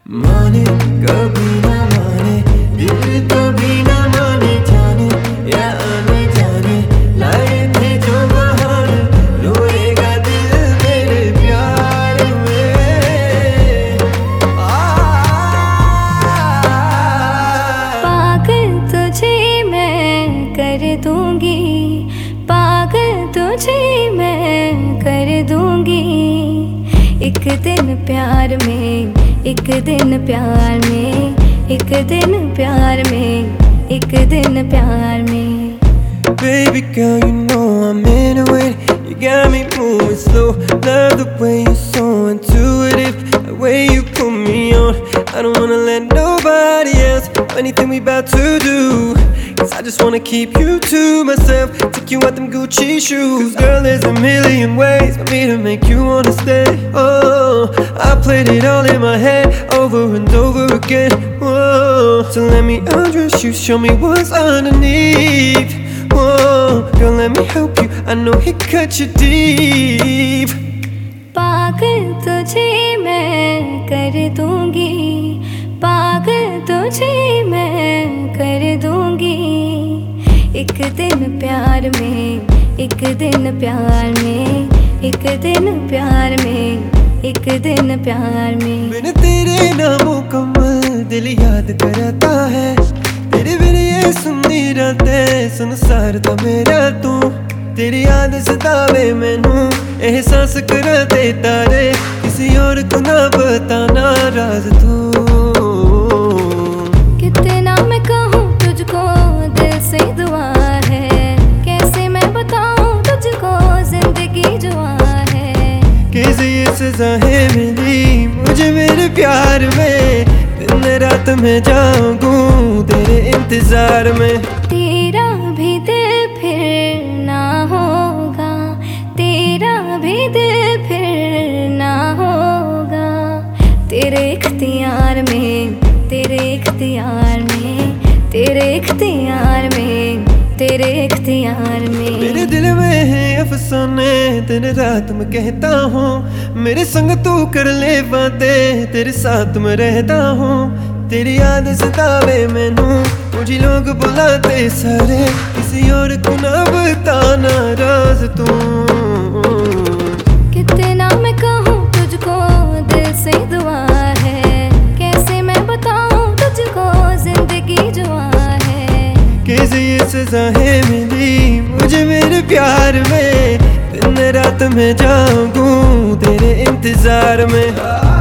माने कभी ना माने, दिल कभी ना माने, जाने या आने जाने, लाए थे जो बहाने, रोएगा दिल मेरे प्यार में। पागल तुझे मैं कर दूंगी, पागल तुझे मैं कर दूंगी। एक दिन प्यार में, एक दिन प्यार में, एक दिन प्यार में, एक दिन प्यार में। Baby girl, you know I'm into it. You got me moving slow. Love the way you're so intuitive. The way you put me on. I don't wanna let nobody else know anything we about to do. Cause I just wanna keep you to myself. Take you out them Gucci shoes. Cause girl, there's a million ways for me to make you wanna stay. Oh, I played it all in my head over and over again. Whoa, so let me undress you, show me what's underneath. Whoa, girl, let me help you. I know he cut you deep. पागल तुझे मैं कर दूंगी, पागल तुझे मैं कर दूंगी। एक दिन प्यार में, एक दिन प्यार में, एक दिन प्यार में, एक दिन प्यार में। बिन तेरे नामों कमल दिल याद करता है, तेरे बिन ये सुननी रातें संसार था मेरा तू। तेरी याद सतावे मैनू एहसास कराते तारे, किसी और को ना बताना राज तू। कितना मैं कहूँ तुझको दिल से दुआ है, कैसे मैं बताऊँ तुझको जिंदगी जुआ है। कैसे ये सजा है मिली मुझे मेरे प्यार में, दिन रात में जाऊंगी तेरे इंतजार में। तेरा भी दिल फिर ना होगा, तेरा भी दिल फिर ना होगा। तेरे इख्तियार में, तेरे इख्तियार में, तेरे इख्तियार में, तेरे इख्तियार में। मेरे दिल में है अफसाने दिन रात मैं कहता हूँ, मेरे संग तू कर ले बातें तेरे साथ मैं रहता हूँ। तेरी याद सतावे मैनू मुझे लोग बुलाते सारे, किसी और को ना बताना राज तू। कितना मैं कहूँ तुझको दिल से दुआ है, कैसे मैं बताऊँ तुझको जिंदगी जुआ है। कैसे ये सजा है मिली मुझे मेरे प्यार में, दिन रात में जाऊंगी तेरे इंतजार में।